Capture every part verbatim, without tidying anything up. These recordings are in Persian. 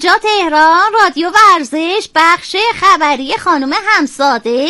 اینجا تهران، رادیو ورزش، بخش خبری خانم همساده.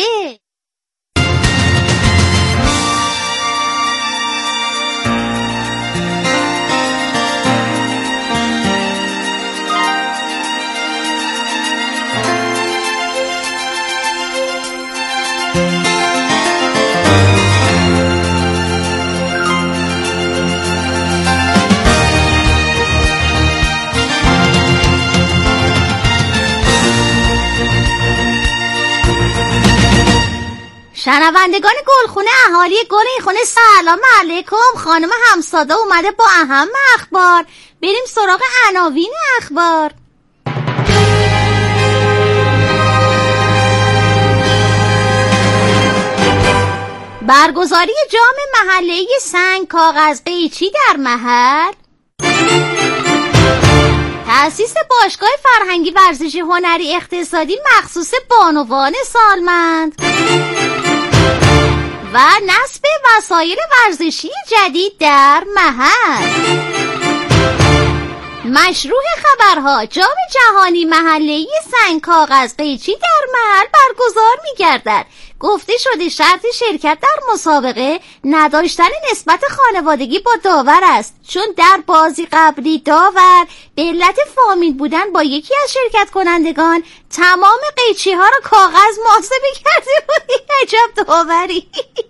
شنوندگان گلخونه، اهالی گل این خونه، سلام علیکم. خانم همساده اومده با اهم اخبار. بریم سراغ عناوین اخبار. برگزاری جام محله‌ای سنگ کاغذ قیچی در محل. تأسیس باشگاه فرهنگی ورزشی هنری اقتصادی مخصوص بانوان سالمند و نصب وسایل ورزشی جدید در محل. مشروع خبرها، جام جهانی محله‌ای سنگ کاغذ قیچی در محل برگزار می‌گردد. گفته شده شرط شرکت در مسابقه نداشتن نسبت خانوادگی با داور است، چون در بازی قبلی داور به علت فامیل بودن با یکی از شرکت کنندگان تمام قیچی ها را کاغذ محاسبه کرده بود. عجب داوری.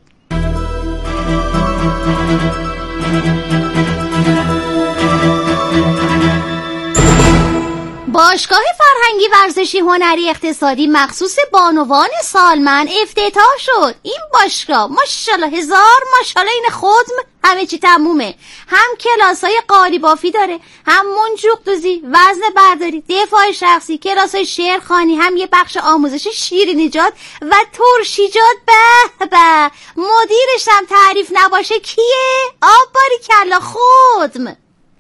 باشگاه فرهنگی ورزشی هنری اقتصادی مخصوص بانوان سالمند افتتاح شد. این باشگاه ماشاءالله هزار ماشاءالله این خودم همه چی تمومه. هم کلاسای قالی بافی داره، هم منجوق دوزی، وزن برداری، دفاع شخصی، کلاسای شعرخوانی، هم یه بخش آموزش شیرینیجات و ترشیجات. به به، مدیرش هم تعریف نباشه کیه؟ آب باری کلا خودم.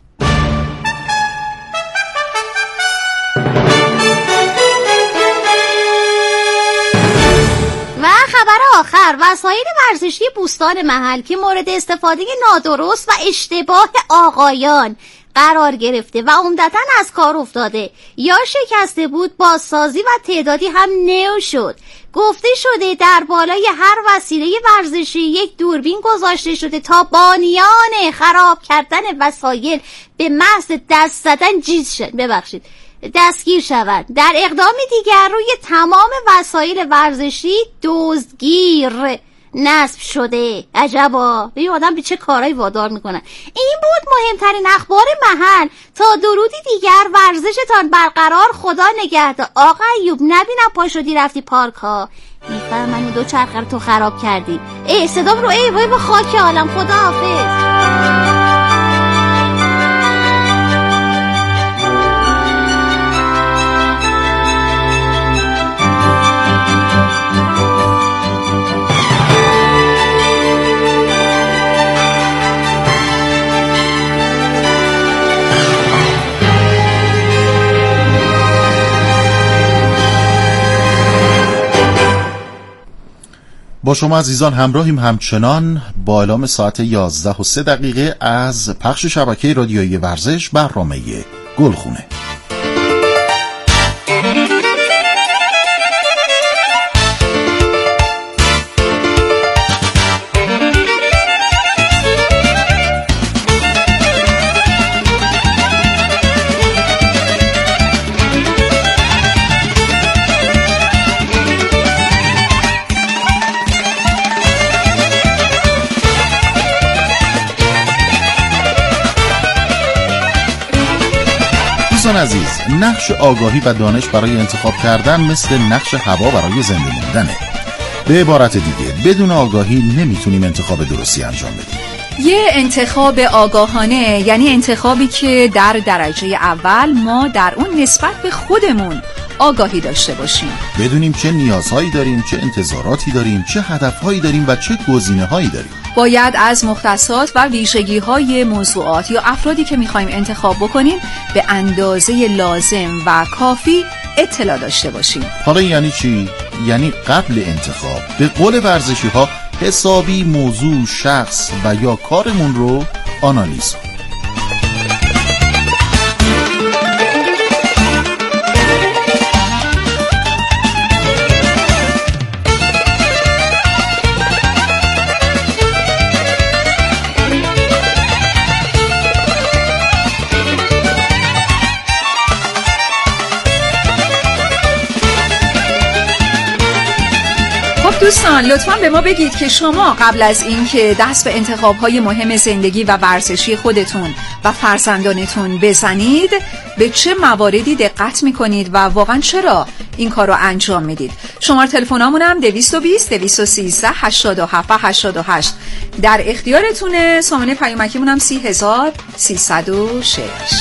و خبر آخر، وسایل ورزشی بوستان محل که مورد استفاده نادرست و اشتباه آقایان قرار گرفته و عمدتاً از کار افتاده یا شکسته بود، بازسازی و تعدادی هم نو شد. گفته شده در بالای هر وسیله ورزشی یک دوربین گذاشته شده تا بانیان خراب کردن وسایل به محض دست زدن جیز شد ببخشید دستگیر شود. در اقدام دیگر روی تمام وسایل ورزشی دزدگیر نصب شده. عجبا، این آدم به چه کارهایی وادار میکنن. این بود مهمترین اخبار محل. تا درودی دیگر، ورزشتان برقرار، خدا نگهدار. آقا ایوب، نبینم پا شدی رفتی پارک ها. میفهم منو دو چرخه رو تو خراب کردی. ای صدام رو ای وای به خاک عالم. خدا حافظ. با شما عزیزان همراهیم همچنان با اعلام ساعت یازده و سه دقیقه از پخش شبکه رادیویی ورزش برنامه گلخونه. دوستان عزیز، نقش آگاهی و دانش برای انتخاب کردن مثل نقش هوا برای زنده موندنه. به عبارت دیگه، بدون آگاهی نمیتونیم انتخاب درستی انجام بدیم. یه انتخاب آگاهانه یعنی انتخابی که در درجه اول ما در اون نسبت به خودمون آگاهی داشته باشیم، بدونیم چه نیازهایی داریم، چه انتظاراتی داریم، چه هدفهایی داریم و چه گزینه‌هایی داریم. باید از مختصات و ویژگی‌های موضوعات یا افرادی که می‌خوایم انتخاب بکنیم به اندازه لازم و کافی اطلاع داشته باشیم. حالا یعنی چی؟ یعنی قبل انتخاب به قول ورزشی‌ها حسابی موضوع، شخص و یا کارمون رو آنالیز کنیم. دوستان لطفاً به ما بگید که شما قبل از اینکه دست به انتخاب‌های مهم زندگی و ورزشی خودتون و فرزندانتون بزنید به چه مواردی دقت میکنید و واقعاً چرا این کار رو انجام میدید. شماره تلفنامون هم دویست و بیست دویست و سیزده هشتاد و هفت هشتاد و هشت در اختیارتونه. سامانه پیامکیمون هم سی هزار سیصد و شش.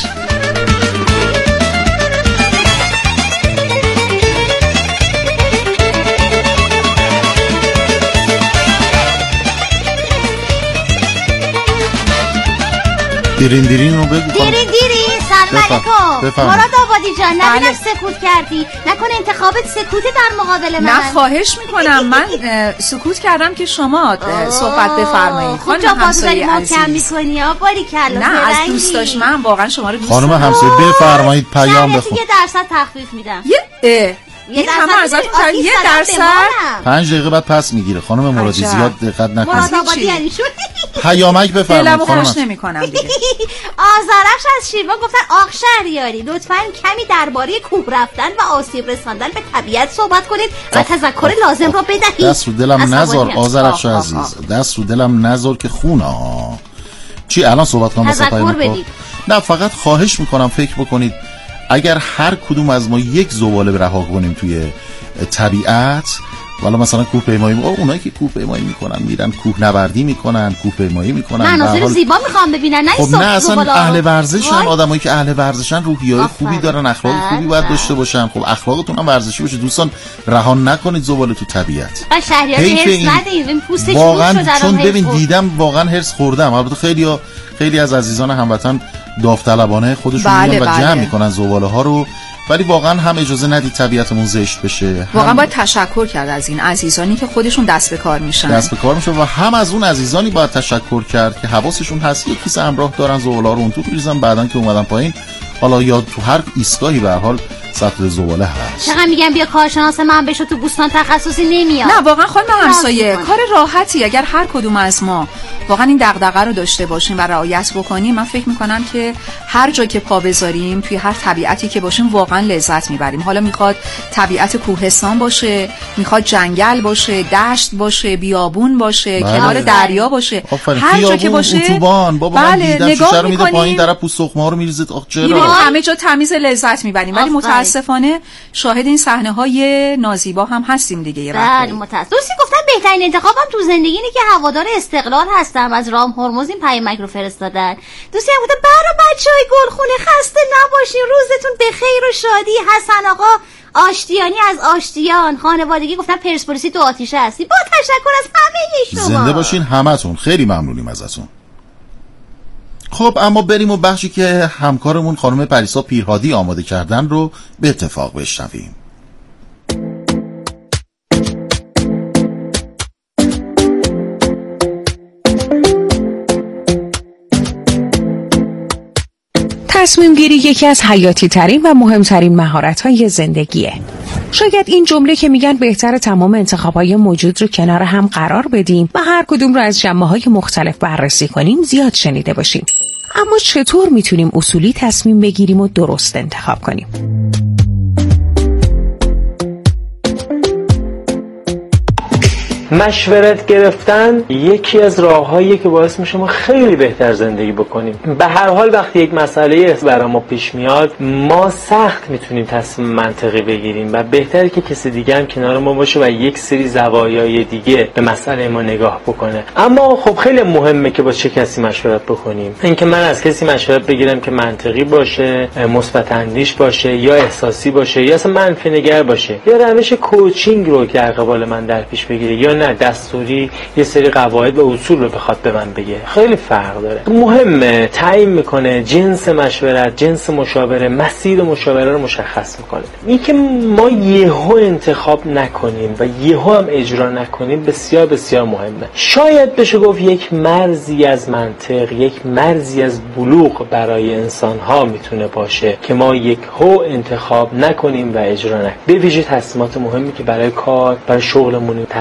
دیرین دیرین رو بگو. دیرین دیرین سلام علیکم. مراد آبادی جان نبینم سکوت کردی، نکنه انتخابت سکوته در مقابل من؟ نه خواهش میکنم، من سکوت کردم که شما صحبت بفرمایید. خب جا بازداری ما کم میکنی ها باری کلا. نه از دوست داشت من واقعا شما رو دوست خانم همسایه بفرمایید پیام بخون. یه درصد تخفیف میدم. یه این همه ازتون تا یه درصد پنج دقیقه بعد پس میگیره. خانم مرادی زیاد دقت نکنید. مراد آبادی یعنی شد پیامک بفرمایید. دلمو خوش نمی‌کنم دیگه. آذرش از شیوا گفتن آخ شهریاری لطفاً کمی درباره کوه رفتن و آسیب رساندن به طبیعت صحبت کنید و تذکر لازم را بدهید. دست رو دلم نذار آذرش عزیز، دست رو دلم نذار که خونه ها. چی الان صحبت کنم واسه پیامک؟ نه فقط خواهش میکنم فکر بکنید اگر هر کدوم از ما یک زباله رها کنیم توی طبیعت، والا مثلا کوه پیمایی، اونایی که کوه پیمایی میکنن میرن کوه نوردی میکنن، کوه پیمایی میکنن، مناظر حال... زیبا میخوام ببینن، نه خب نه اصلا اهل ورزشن، آدمایی که اهل ورزشن روحیه‌های خوبی دارن، اخلاق خوبی باید داشته باشن. خب اخلاقتون هم ورزشی باشه دوستان، رها نکنید زباله تو طبیعت. و شهریار هرس ندید، این پوستش واقعا چون ببین دیدم واقعا هرس خوردم. البته خیلی خیلی از عزیزان هموطن داوطلبانه خودشون بله میان و بله. جمع میکنن زباله ها رو، ولی واقعا هم اجازه ندید طبیعتمون زشت بشه. واقعا باید تشکر کرد از این عزیزانی که خودشون دست به کار میشن دست به کار میشن و هم از اون عزیزانی باید تشکر کرد که حواسشون هست یک کیسه همراه دارن زباله ها رو اون تو میریزن، بعدن که اومدن پایین حالا یا تو هر ایستگاهی به هر حال سطل زباله هست. چقدر میگم بیا کارشناس من بشو تو بوستان تخصصی نمیاد. نه واقعا خانم همسایه کار راحتی، اگر هر کدوم از ما واقعا این دغدغه رو داشته باشیم و رعایت بکنیم، من فکر میکنم که هر جا که پا بذاریم توی هر طبیعتی که باشیم واقعا لذت میبریم. حالا میخواد طبیعت کوهستان باشه، میخواد جنگل باشه، دشت باشه، بیابون باشه، بله. کنار دریا باشه، هر جا که باشه اتوبان. بابا بله. من دیدم نگاه رو میده پایین در پوست سخم‌ها رو میریزه. آخ چرا همه جا تمیز لذت میبریم، ولی متاسفانه شاهد این صحنه های نازیبا هم هستیم دیگه. یه بله متاسفم. دوستی گفتن بهترین انتخابم تو زندگی اینه که هوادار استقلال هستم. از رام هرمز این پیامک رو فرستادن. دوستی هم گفتن برا بچهای گلخونه خسته نباشین، روزتون به خیر و شادی. حسن آقا آشتیانی از آشتیان خانوادگی گفتن پرسپولیسی تو آتیشه هستی. با تشکر از همه شما. زنده باشین همتون، خیلی ممنونیم ازتون. خب اما بریم و بخشی که همکارمون خانم پریسا پیرهادی آماده کردن رو به اتفاق بشنویم. تصمیم گیری یکی از حیاتی ترین و مهمترین مهارت های زندگیه. شاید این جمله که میگن بهتر تمام انتخاب‌های موجود رو کنار هم قرار بدیم و هر کدوم رو از جنبه‌های مختلف بررسی کنیم زیاد شنیده باشیم. اما چطور میتونیم اصولی تصمیم بگیریم و درست انتخاب کنیم؟ مشورت گرفتن یکی از راه‌هاییه که باعث میشه ما خیلی بهتر زندگی بکنیم. به هر حال وقتی یک مسئله برای ما پیش میاد ما سخت میتونیم تصمیم منطقی بگیریم و بهتره که کسی دیگه هم کنار ما باشه و یک سری زوایای دیگه به مسئله ما نگاه بکنه. اما خب خیلی مهمه که با چه کسی مشورت بکنیم. اینکه من از کسی مشورت بگیرم که منطقی باشه، مثبت اندیش باشه یا احساسی باشه یا اصلا منفی نگر باشه یا روش کوچینگ رو در قبال من در پیش بگیره یا نه دستوری یه سری قواعد و اصول رو بخواد به من بگه، خیلی فرق داره. مهمه تعیین میکنه جنس مشورت، جنس مشاوره، مسیر مشاوره رو مشخص میکنه. این که ما یهو انتخاب نکنیم و یهو هم اجرا نکنیم بسیار بسیار مهمه. شاید بشه گفت یک مرزی از منطق، یک مرزی از بلوغ برای انسان ها میتونه باشه که ما یهو انتخاب نکنیم و اجرا نکنیم. به ویژه تصمیمات مهمی که برای کار، برای شغلمون، تحصیل و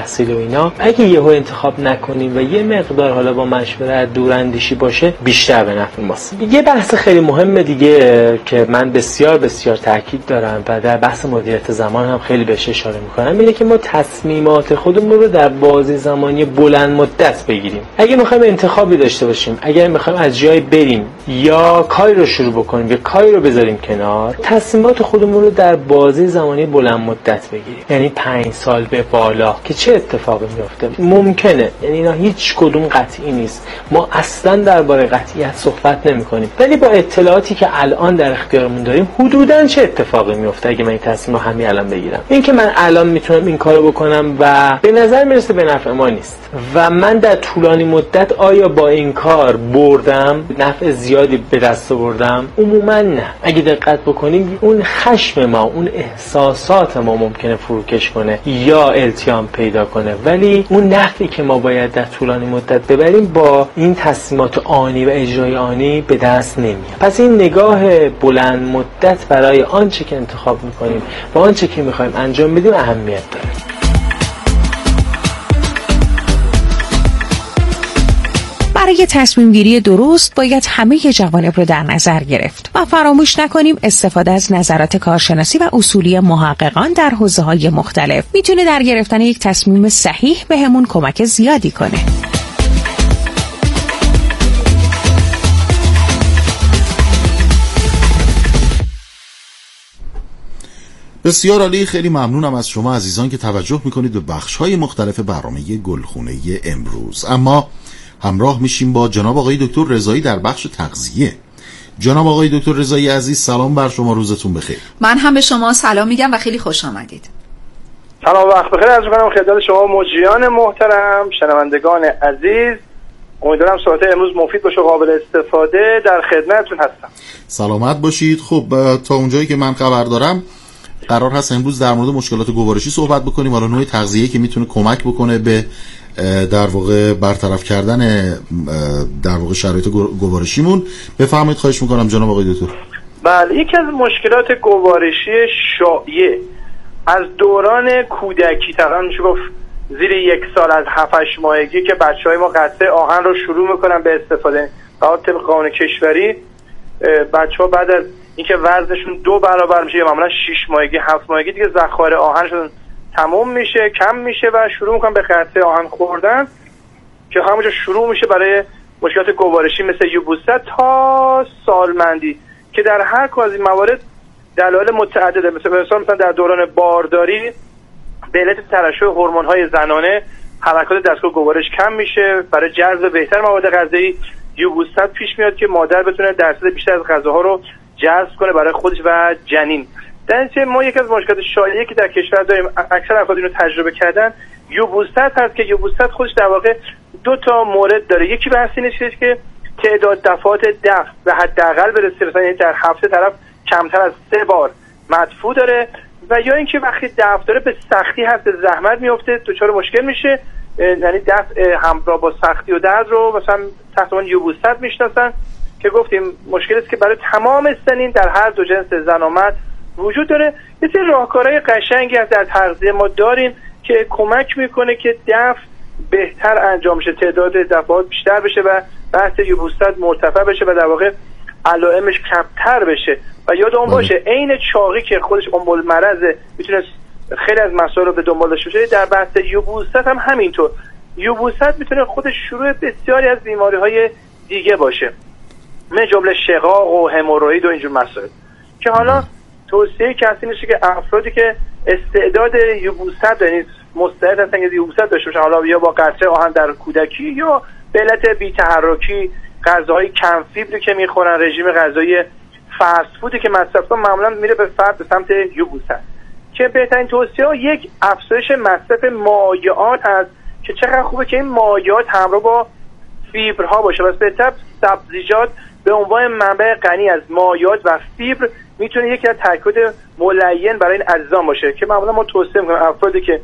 اینا، اگه یهو انتخاب نکنیم و یه مقدار حالا با مشورت دوراندیشی باشه بیشتر به نفع ماست. یه بحث خیلی مهم دیگه که من بسیار بسیار تاکید دارم و در بحث مدیریت زمان هم خیلی بهش اشاره میکنم اینه که ما تصمیمات خودمون رو در بازه زمانی بلند مدت بگیریم. اگه میخوایم انتخابی داشته باشیم، اگر میخوایم از جای بریم یا کاری رو شروع بکنیم یا کاری رو بذاریم کنار، تصمیمات خودمون رو در بازه زمانی بلند مدت بگیریم. یعنی پنج سال به بالا که چه اتفاقی میفته ممکنه، یعنی اینا هیچ کدوم قطعی نیست. ما اصلا درباره قطعیت صحبت نمی‌کنیم، ولی با اطلاعاتی که الان در اختیارمون داریم حدوداً چه اتفاقی میفته اگه من این تصمیم رو همین الان بگیرم. این که من الان میتونم این کارو بکنم و به نظر میرسه به نفع ما نیست و من در طولانی مدت آیا با این کار بردم نفع زیادی به دست آوردم؟ عموما نه. اگه دقت بکنیم اون خشم ما، اون احساسات ما ممکنه فروکش کنه یا التیام پیدا کنه، ولی اون نفعی که ما باید در طولانی مدت ببریم با این تصمیمات آنی و اجرای آنی به دست نمیاد. پس این نگاه بلند مدت برای آنچه که انتخاب میکنیم و آنچه که میخوایم انجام بدیم اهمیت داره. برای تصمیم گیری درست باید همه جوانب رو در نظر گرفت و فراموش نکنیم استفاده از نظرات کارشناسی و اصولی محققان در حوزه‌های مختلف میتونه در گرفتن یک تصمیم صحیح بهمون کمک زیادی کنه. بسیار عالی. خیلی ممنونم از شما عزیزان که توجه میکنید به بخش‌های مختلف برنامه گلخونه امروز. اما همراه میشیم با جناب آقای دکتر رضایی در بخش تغذیه. جناب آقای دکتر رضایی عزیز، سلام بر شما، روزتون بخیر. من هم به شما سلام میگم و خیلی خوش آمدید. سلام، وقت بخیر از میکنم خدمت شما مجریان محترم، شنوندگان عزیز. امیدوارم صحبت امروز مفید باشه و قابل استفاده. در خدمتتون هستم. سلامت باشید. خب تا اونجایی که من خبر دارم قرار هست امروز در مورد مشکلات گوارشی صحبت بکنیم، حالا نوع تغذیه که میتونه کمک بکنه به در واقع برطرف کردن در واقع شرایط گوارشیمون. بفرمایید، خواهش میکنم جناب آقای دکتر. بله، یکی از مشکلات گوارشی شایع از دوران کودکی، تقریبا میشه گفت زیر یک سال از هفت هشت ماهگی که بچهای ما قطعه آهن رو شروع میکنن به استفاده. طبق قانون کشوری بچه‌ها بعد از اینکه وزنشون دو برابر میشه، معمولا شش ماهگی هفت ماهگی دیگه ذخایر آهنشون تموم میشه، کم میشه و شروع میکنن به قطعه آهن خوردن که همونجا شروع میشه برای مشکلات گوارشی مثل یبوست تا سالمندی که در هر کدوم از این موارد دلایل متعدده. مثلا مثلا در دوران بارداری به علت ترشح هورمون‌های زنانه حرکات دستگاه گوارش کم میشه، برای جذب بهتر مواد غذایی یبوست پیش میاد که مادر بتونه درصد بیشتر از غذاها رو جذب کنه برای خودش و جنین. در این ما یک از مشکلات شایعی که در کشور داریم، اکثر افراد اینو تجربه کردن، یبوست هست که یبوست خودش در واقع دو تا مورد داره. یکی بحث اینه که تعداد دفعات دفع به حداقل برسه، مثلا در هفته طرف کمتر از سه بار مدفوع داره، و یا اینکه وقتی دفع داره به سختی هست، زحمت میفته، دچار مشکل میشه. یعنی دفع همراه با سختی و درد رو مثلا تحت عنوان یبوست میشناسن که گفتیم مشکلی است که برای تمام سنین در هر دو جنس زن و مرد وجود داره. یه سری راهکارهای قشنگی از در تغذیه ما داریم که کمک میکنه که دفع بهتر انجام شه، تعداد دفعات بیشتر بشه و بحث یبوست مرتفع بشه و در واقع علائمش کمتر بشه. و یادمون باشه عین چاقی که خودش عنبل مرضه، میتونه خیلی از مسائل رو به دنبال داشته باشه، در بحث یبوست هم همینطور. یبوست میتونه خودش شروع بسیاری از بیماری‌های دیگه باشه، من جمله شقاق و هموروئید و اینجور مسائل، که حالا توصیه کسی میشه که افرادی که استعداد یبوست یعنی مستعد هستن که یبوست داشته باشن، حالا یا با قطره آهن در کودکی یا به علت بی‌تحرکی، غذاهای کم فیبری که میخورن، رژیم غذایی فست فودی که مصرف کنن، معمولا میره به فرد به سمت یبوست. که بهترین توصیه ها یک افزایش مصرف مایعات هست که چقدر خوبه که این مایعات همراه با فیبرها باشه. بس بهتر سبزیجات به عنوان منبع غنی از مایعات و فیبر میتونه یکی از ترکیبات ملین برای این اجزام باشه که معمولا ما توصیه میکنیم افرادی که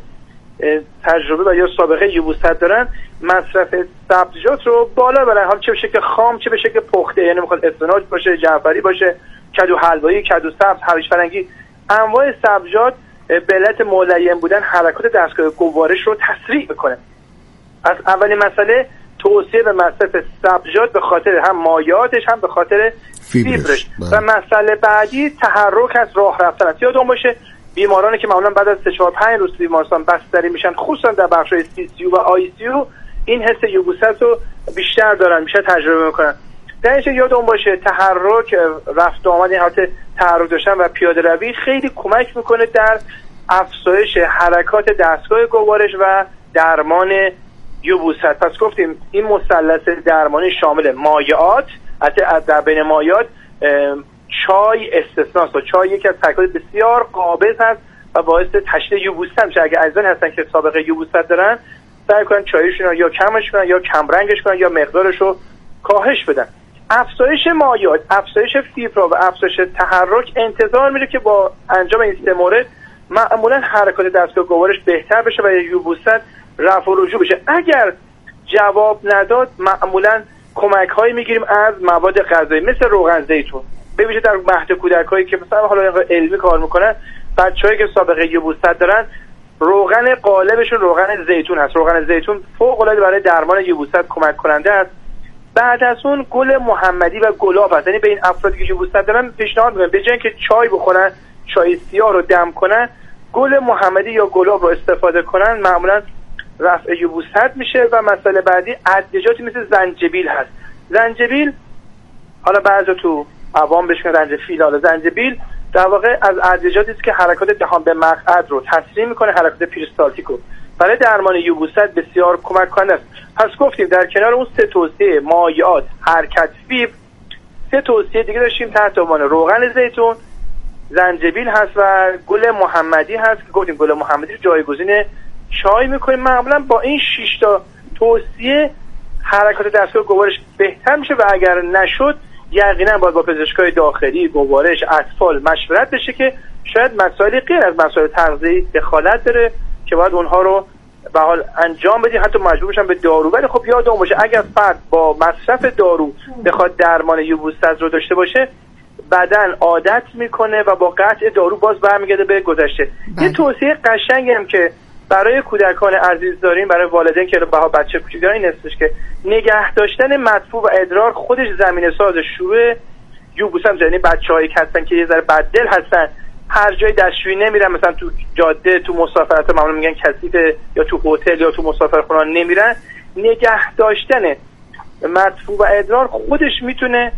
تجربه و یا سابقه یبوست دارن مصرف سبزیجات رو بالا ببرن، حالا چه به شکل خام چه به شکل پخته، یعنی میخواد اسفناج باشه، جعفری باشه، کدو حلوایی، کدو سبز، هویج فرنگی، انواع سبزیجات به علت ملیم بودن حرکات دستگاه گوارش رو تسریع میکنه. از اولین مسئله توصیه به مصرف سبزیجات به خاطر هم مایعاتش هم به خاطر فیبرش. و مسئله بعدی تحرک از راه رفتن است. یادتون باشه بیمارانی که معمولا بعد از سه چهار پنج روز بیمارستان بستری میشن، خصوصا در بخش‌های سی سی یو و آی سی یو، این حس یبوست رو بیشتر دارن، بیشتر تجربه میکنن. در اینجا یادتون باشه تحرک، رفت و آمد، این حالت تحرک داشتن و پیاده روی خیلی کمک میکنه در افزایش حرکات دستگاه گوارش و درمان یبوست. پس گفتیم این مثلث درمانی شامل مایعات، حتی در بین مایعات چای استثناست و چای یکی از ترکیبات بسیار قابل هست و باعث تشدید یبوست میشه. اگه عزیزان هستن که سابقه یبوست دارن سعی کنن چایشون رو یا کمش کنن یا کم رنگش کنن یا مقدارش رو کاهش بدن. افزایش مایعات، افزایش فیبر و افزایش تحرک انتظار میره که با انجام این سه مورد معمولا حرکات دستگاه گوارش بهتر بشه و یبوست رفع و رجوع بشه. اگر جواب نداد معمولا کمک هایی میگیریم از مواد غذایی مثل روغن زیتون، ببینید در مهد کودکایی که مثلا حالا علمی کار میکنن، بچه‌هایی که سابقه یبوست دارن، روغن غالبشون روغن زیتون هست. روغن زیتون فوق العاده برای درمان یبوست کمک کننده است. بعد از اون گل محمدی و گلاب هست. یعنی به این افرادی که یبوست دارن پیشنهاد میکنم به جای اینکه چای بخورن، چای سیاه رو دم کنن، گل محمدی یا گلاب رو استفاده کنن، معمولا رفع یبوست میشه. و مسئله بعدی ادویه‌جاتی مثل زنجبیل هست. زنجبیل حالا بعضی تو عوام بهش میگن زنجفیل، حالا زنجبیل در واقع از ادویه‌جاتی است که حرکات دهان به مقعد رو تسریع میکنه، حرکات پریستالتیک رو برای درمان یبوست بسیار کمک کننده است. پس گفتیم در کنار اون سه توصیه مایعات، حرکت، فیبر، سه توصیه دیگه داشتیم تحت عنوان روغن زیتون، زنجبیل هست و گل محمدی هست که گفتیم گل محمدی رو جایگزین چای میکنیم. معمولا با این شش تا توصیه حرکات دستگاه گوارش بهتر میشه و اگر نشد یقینا باید با پزشکای داخلی گوارش اطفال مشورت بشه که شاید مسائلی غیر از مسائل تغذیه‌ای دخالت داره که باید اونها رو به حال انجام بدیم، حتی مجبور بشن به دارو. ولی خب یادمون باشه اگر فرد با مصرف دارو بخواد درمان یبوست رو داشته باشه، بدن عادت میکنه و با قطع دارو باز برمیگرده به گذشته. یه توصیه قشنگی هم که برای کودکان عزیز داریم، برای والدین که بها بچه کوچیک دارن، این هستش که نگه داشتن مدفوع و ادرار خودش زمینه ساز شروع یبوست هم. یعنی بچه‌هایی که هستن که یه ذره بددل هستن، هر جای دستشویی نمیرن، مثلا تو جاده، تو مسافرت معمولا میگن کثیف، یا تو هتل یا تو مسافرخونه نمیرن، نگه داشتن مدفوع و ادرار خودش میتونه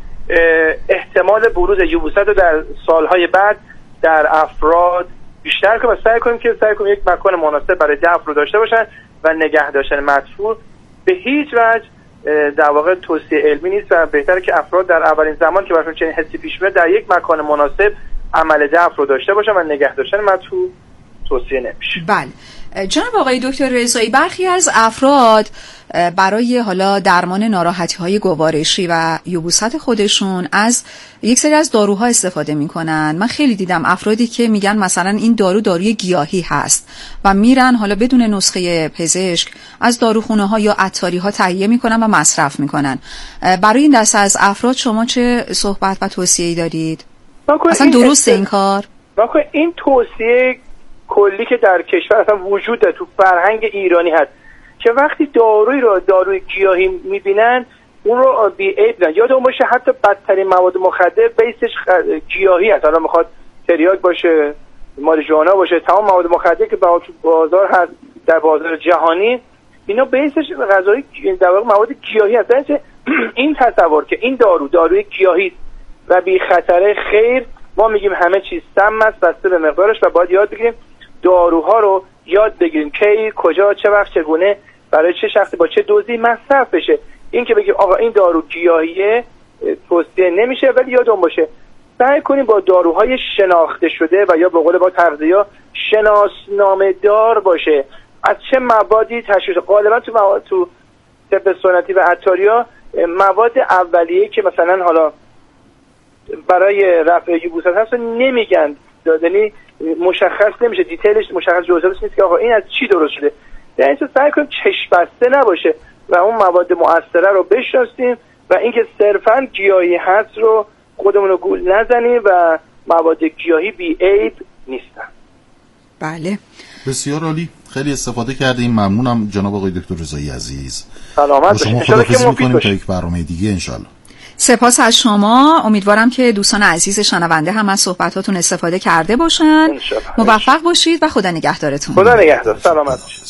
احتمال بروز یبوست رو در سالهای بعد در افراد بیشتر کنیم. و سعی کنیم که سعی کنیم یک مکان مناسب برای دفع رو داشته باشن و نگه داشتن مدفوع به هیچ وجه در واقع توصیه علمی نیست و بهتره که افراد در اولین زمان که براشون چنین حسی پیش میاد در یک مکان مناسب عمل دفع رو داشته باشن و نگه داشتن مدفوع توصیه نمیشه. بله جناب آقای دکتر رضایی، برخی از افراد برای حالا درمان ناراحتی‌های گوارشی و یبوست خودشون از یک سری از داروها استفاده میکنن. من خیلی دیدم افرادی که میگن مثلا این دارو داروی گیاهی هست و میرن حالا بدون نسخه پزشک از داروخونه‌ها یا عطاری‌ها تهیه میکنن و مصرف میکنن. برای این دسته از افراد شما چه صحبت و توصیه‌ای دارید؟ اصلا درسته این کار؟ واقعا این توصیه کلی که در کشور اصلا وجود داره، تو فرهنگ ایرانی هست که وقتی داروی رو داروی گیاهی میبینن اون رو بی عیب نه. یادمون باشه حتی بدترین مواد مخدر بیسش گیاهی هست، حالا میخواد تریاک باشه، ماریجوانا باشه، تمام مواد مخدر که تو بازار هست در بازار جهانی، اینا بیسش غذایی در واقع مواد گیاهی هست. این تصور که این دارو داروی گیاهی و بی خطره، خیر، ما میگیم همه چیز سم است بسته به مقدارش و باید یاد بگیریم داروها رو یاد بگیریم کی، کجا، چه وقت، چگونه، برای چه شخصی، با چه دوزی مصرف بشه. این که بگیم آقا این دارو گیاهیه توصیه نمیشه. ولی یادمون باشه سعی کنیم با داروهای شناخته شده و یا به قول با تغذیه شناسنامه دار باشه، از چه موادی تشخیص. غالبا تو مواد تو طب سنتی و عطاریا مواد اولیه‌ای که مثلا حالا برای رفع یبوست هست نمیگن، یعنی مشخص نمیشه، دیتیلش مشخص جزئیاتش نیست که آقا این از چی درست شده. در این سعی کنیم چشم بسته نباشه و اون مواد مؤثره رو بشناسیم و اینکه صرفاً گیاهی هست رو خودمون رو گول نزنیم و مواد گیاهی بی عیب نیستن. بله بسیار عالی، خیلی استفاده کردیم. ممنونم جناب آقای دکتر رضایی عزیز. سلامت شما باشید. خداحافظی می‌کنیم تا یک برنامه دیگه انشالله. سپاس از شما. امیدوارم که دوستان عزیز شنونده هم از صحبتاتون استفاده کرده باشن. موفق باشید و خدا نگهدارتون. خدا نگهدار. سلامت باشید.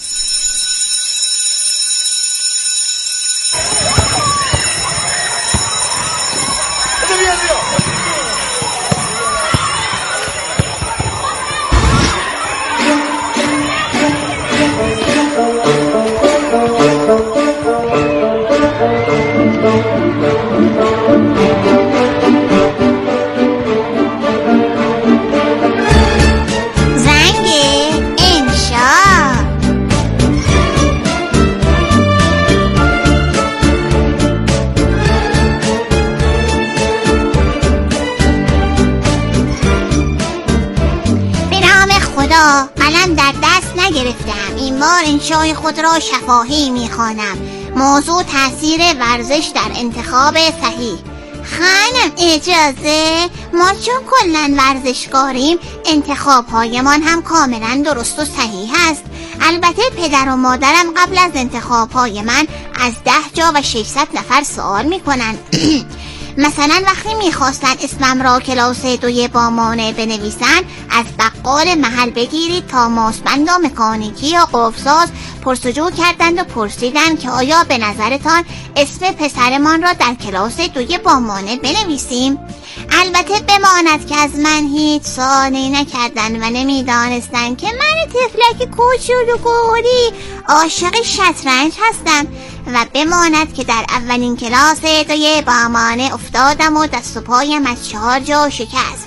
قلم در دست نگرفتم، این بار انشای خود را شفاهی میخوانم. موضوع تاثیر ورزش در انتخاب صحیح. خانم اجازه، ما چون کلن ورزشکاریم انتخابهایمان هم کاملا درست و صحیح است. البته پدر و مادرم قبل از انتخابهای من از ده جا و ششصد نفر سوال میکنن. مثلا وقتی میخواستن اسمم را کلاس دوی بامانه بنویسن، از بقال محل بگیرید تا ماسبند و مکانیکی یا قفل‌ساز پرسجو کردند و پرسیدن که آیا به نظرتان اسم پسرمان را در کلاس دوی بامانه بنویسیم؟ البته بماند که از من هیچ سوالی نکردن و نمیدانستن که من طفلک کوچولو گوری عاشق شطرنج هستم. و بماند که در اولین کلاس دوی بامانه افتادم و دست و پایم از چهار جا شکست.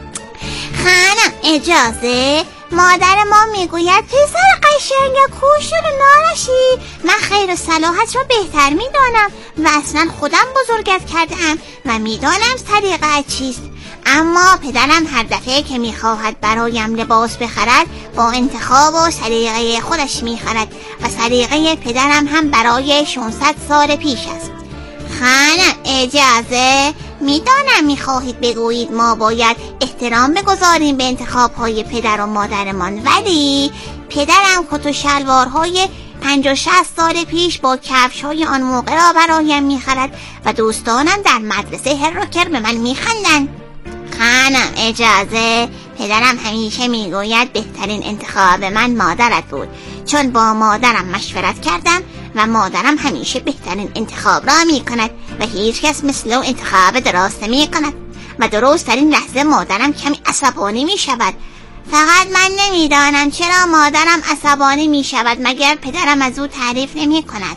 خانم اجازه، مادر ما میگوید پسر قشنگ کوچولو نارشی، من خیر و صلاحت را بهتر میدانم و اصلا خودم بزرگت کردم و میدانم سلیقه‌ات چیست. اما پدرم هر دفعه که میخواهد برایم لباس بخرد با انتخاب و سلیقه خودش میخرد و سلیقه پدرم هم برای ششصد سال پیش است. خانم اجازه، میدانم میخواهید بگویید ما باید احترام بگذاریم به انتخابهای پدر و مادرمان، ولی پدرم کت و شلوارهای پنجاه شصت سال پیش با کفش‌های آن موقع را برایم میخرد و دوستانم در مدرسه هرروکر به من میخندند. خانم اجازه، پدرم همیشه میگوید بهترین انتخاب من مادرت بود، چون با مادرم مشورت کردم و مادرم همیشه بهترین انتخاب را میکند و هیچ کس مثل او انتخاب درست نمیکند و درست در این لحظه مادرم کمی عصبانی میشود. فقط من نمیدانم چرا مادرم عصبانی میشود مگر پدرم از او تعریف نمیکند.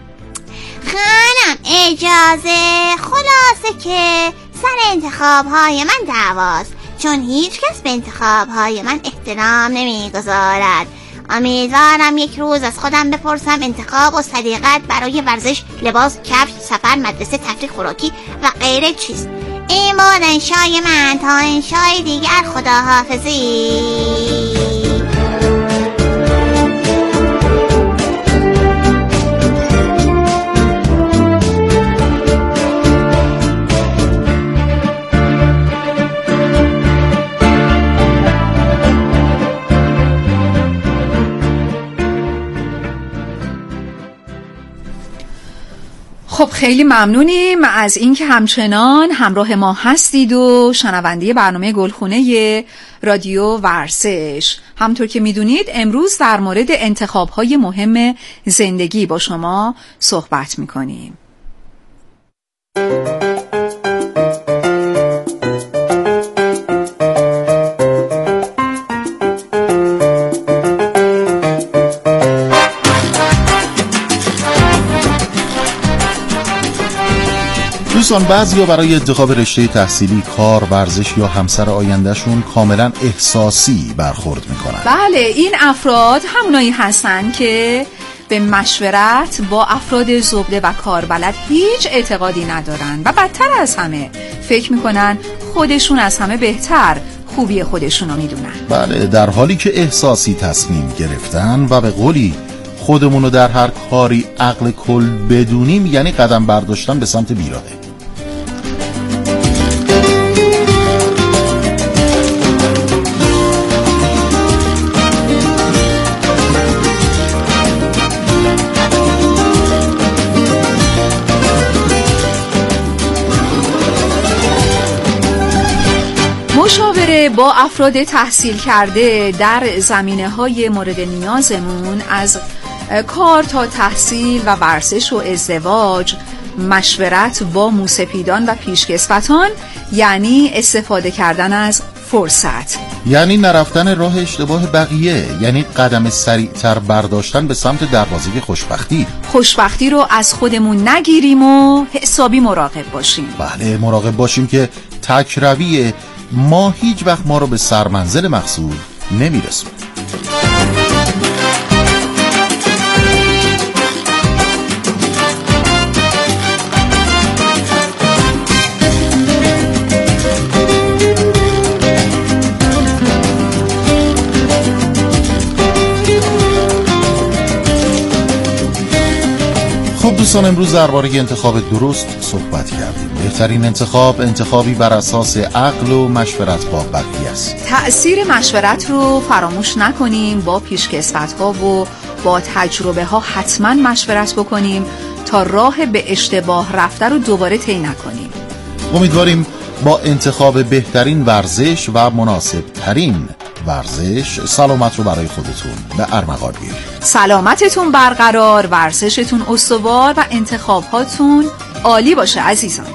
خانم اجازه، خلاصه که سر انتخاب‌های من دعواست، چون هیچ کس به انتخاب‌های من احترام نمی‌گذارد. امیدوارم یک روز از خودم بپرسم انتخاب و سلیقت برای ورزش، لباس، کفش، سفر، مدرسه، تفریح، خوراکی و غیره چیست. این بود انشای من، تا انشای دیگر خداحافظی. خب خیلی ممنونیم از اینکه همچنان همراه ما هستید و شنونده برنامه گلخونه رادیو ورزش. همطور که میدونید امروز در مورد انتخاب‌های مهم زندگی با شما صحبت میکنیم. دوستان، بعضیا برای انتخاب رشته تحصیلی، کار، ورزش یا همسر آیندهشون کاملا احساسی برخورد میکنن. بله، این افراد همونایی هستن که به مشورت با افراد زبده و کاربلد هیچ اعتقادی ندارن و بدتر از همه فکر میکنن خودشون از همه بهتر خوبی خودشونو میدونن. بله، در حالی که احساسی تصمیم گرفتن و به قولی خودمونو در هر کاری عقل کل بدونیم، یعنی قدم برداشتن به سمت بیراهه. که با افراد تحصیل کرده در زمینه‌های مورد نیازمون از کار تا تحصیل و ورزش و ازدواج، مشورت با موسپیدان و پیشکسوتان، یعنی استفاده کردن از فرصت، یعنی نرفتن راه اشتباه بقیه، یعنی قدم سریعتر برداشتن به سمت دروازه خوشبختی. خوشبختی رو از خودمون نگیریم و حسابی مراقب باشیم. بله، مراقب باشیم که تکروی ما هیچ وقت ما رو به سرمنزل مقصود نمیرسونه. خب دوستان، امروز درباره انتخاب درست صحبت کردیم. بهترین انتخاب انتخابی بر اساس عقل و مشورت با بقیه است. تأثیر مشورت رو فراموش نکنیم. با پیشکسوت‌ها و با تجربه ها حتما مشورت بکنیم تا راه به اشتباه رفته رو دوباره طی نکنیم. امیدواریم با انتخاب بهترین ورزش و مناسب ترین ورزش سلامت رو برای خودتون به ارمغان بیارید. سلامتتون برقرار، ورزشتون استوار و انتخاباتون عالی باشه عزیزان.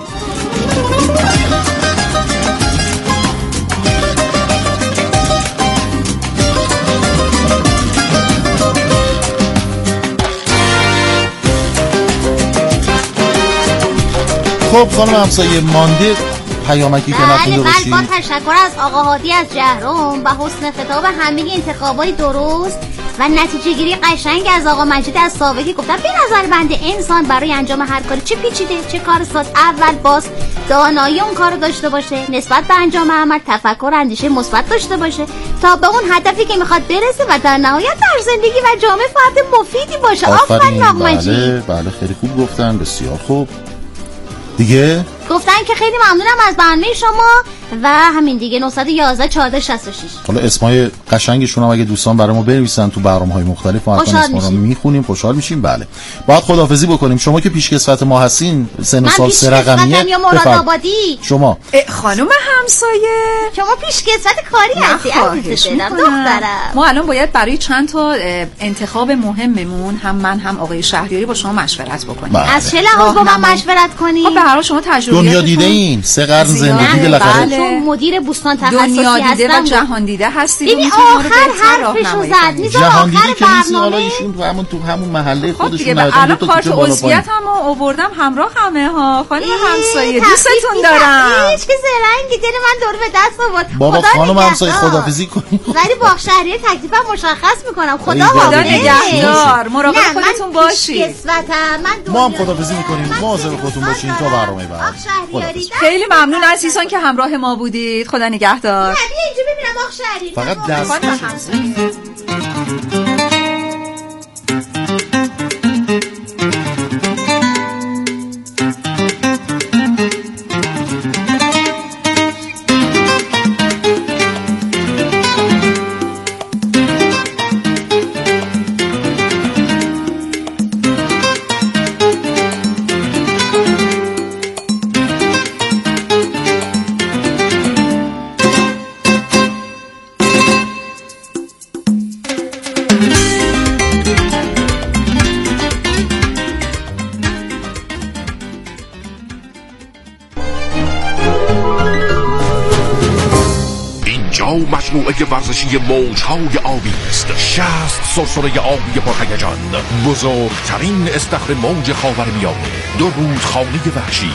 خب خانم همسایه، مانده پیامکی که نخونده باشی؟ بله، با تشکر از آقا هادی از جهرم و حسن خطاب همه انتخابای درست و نتیجه گیری قشنگ از آقا مجید از ساوه گفتن به نظر بنده انسان برای انجام هر کاری، چه پیچیده چه کار ساز، اول باز دانایی اون کارو داشته باشه، نسبت به انجام عمل تفکر اندیشه مثبت داشته باشه تا به اون هدفی که میخواد برسه و در نهایت در زندگی و جامعه فرد مفیدی باشه. آفرین آقا مجید. بله بله، خیلی خوب گفتن، بسیار خوب. دیگه گفتن که خیلی ممنونم از برنامه شما و همین دیگه. نه یک یک چهارده شصت و شش. حالا اسمای قشنگشون هم اگه دوستان برای ما بنویسن تو برنامه‌های مختلف ما حتما اسما رو میخونیم، خوشحال میشیم. بله، باید خداحافظی بکنیم. شما که پیشکسوت ما هستین، سن و سال سه رقمیه. من مراد آبادی. شما خانم همسایه، شما پیشکسوت کاری هستی عزیز دلم، دخترم. ما الان باید برای چند تا انتخاب مهممون هم من هم آقای شهریاری با شما مشورت بکنیم. بله. از چه لحاظ با من مشورت کنیم؟ خب به هر حال شما تجربه دنیا دیده این سه قرن زندگی بالاخره. چون مدیر بوستان تخصصی دنیا دیده هستم و جهان دیده هستی. ببین آخر حرفشو زد، میذار جهان دیده آخر که نیست، حالا برنامه ایشون تو همون تو همون محله خب خودشون دیگه الان کارت عضویتمو آوردم همراه همه ها. خانم همسایه دوستتون دارم. هیچ که زرنگی دل من دور به دست آورد. بابا خانم همسایه خدافظی کنیم. ولی باغ شهریه تکلیفم مشخص میکنم. خدا خدا نگهدار. مراقب خودتون باشید. ما هم خدافظی میکنیم. مواظب خودتون باشین تا برنامه بعد. خیلی ممنون عزیزان که همراه ما بودید. خدا نگهدار. اینجا ببینم باغ شهریه. فقط دست مجموعه ورزشی موج‌های آبی است. شصت سرسره آبی پرهیجان، بزرگترین استخر موج خاورمیانه، دو رودخانه وحشی.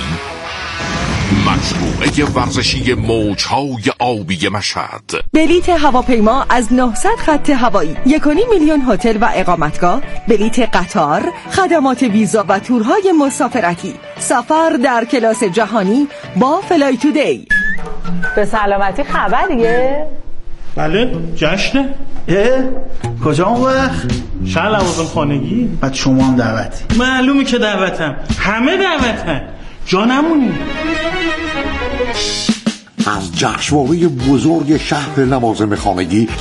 مجموعه ورزشی موج‌های آبی مشهد. بلیت هواپیما از نهصد خط هوایی، یک و نیم میلیون هتل و اقامتگاه، بلیت قطار، خدمات ویزا و تورهای مسافرتی، سفر در کلاس جهانی با فلای تودی. به سلامتی خبریه؟ بله، جشنه. اه؟ کجا اون وقت؟ شهر لوازم خانگی. بعد شما هم دعوتی؟ معلومه که دعوتم، همه دعوتن، جا نمونی. از جشنواره بزرگ شهر لوازم خانگی